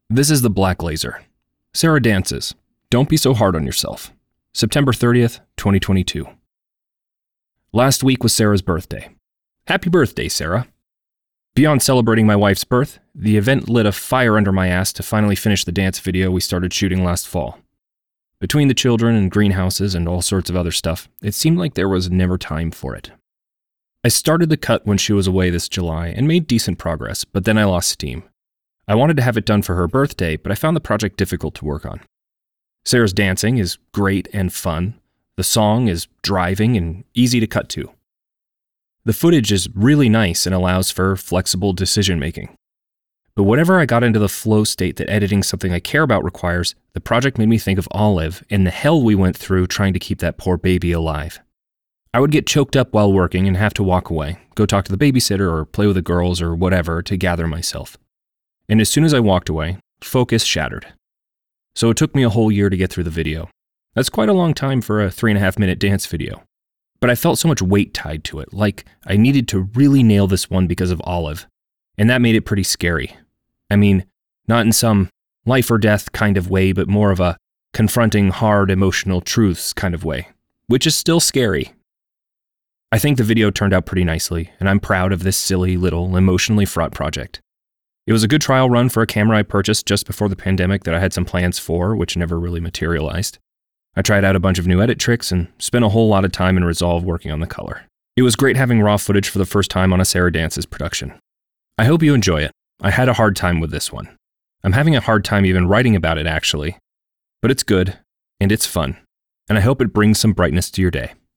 This is the Black Laser. Sarah dances. Don't be so hard on yourself. September 30th, 2022. Last week was Sarah's birthday. Happy birthday, Sarah. Beyond celebrating my wife's birth, the event lit a fire under my ass to finally finish the dance video we started shooting last fall. Between the children and greenhouses and all sorts of other stuff, it seemed like there was never time for it. I started the cut when she was away this July and made decent progress, but then I lost steam. I wanted to have it done for her birthday, but I found the project difficult to work on. Sarah's dancing is great and fun. The song is driving and easy to cut to. The footage is really nice and allows for flexible decision making. But whenever I got into the flow state that editing something I care about requires, the project made me think of Olive and the hell we went through trying to keep that poor baby alive. I would get choked up while working and have to walk away, go talk to the babysitter or play with the girls or whatever to gather myself. And as soon as I walked away, focus shattered. So it took me a whole year to get through the video. That's quite a long time for a 3.5-minute dance video. But I felt so much weight tied to it, like I needed to really nail this one because of Olive. And that made it pretty scary. I mean, not in some life or death kind of way, but more of a confronting hard emotional truths kind of way, which is still scary. I think the video turned out pretty nicely, and I'm proud of this silly little emotionally fraught project. It was a good trial run for a camera I purchased just before the pandemic that I had some plans for, which never really materialized. I tried out a bunch of new edit tricks and spent a whole lot of time in Resolve working on the color. It was great having raw footage for the first time on a Sarah Dances production. I hope you enjoy it. I had a hard time with this one. I'm having a hard time even writing about it actually. But it's good, and it's fun, and I hope it brings some brightness to your day.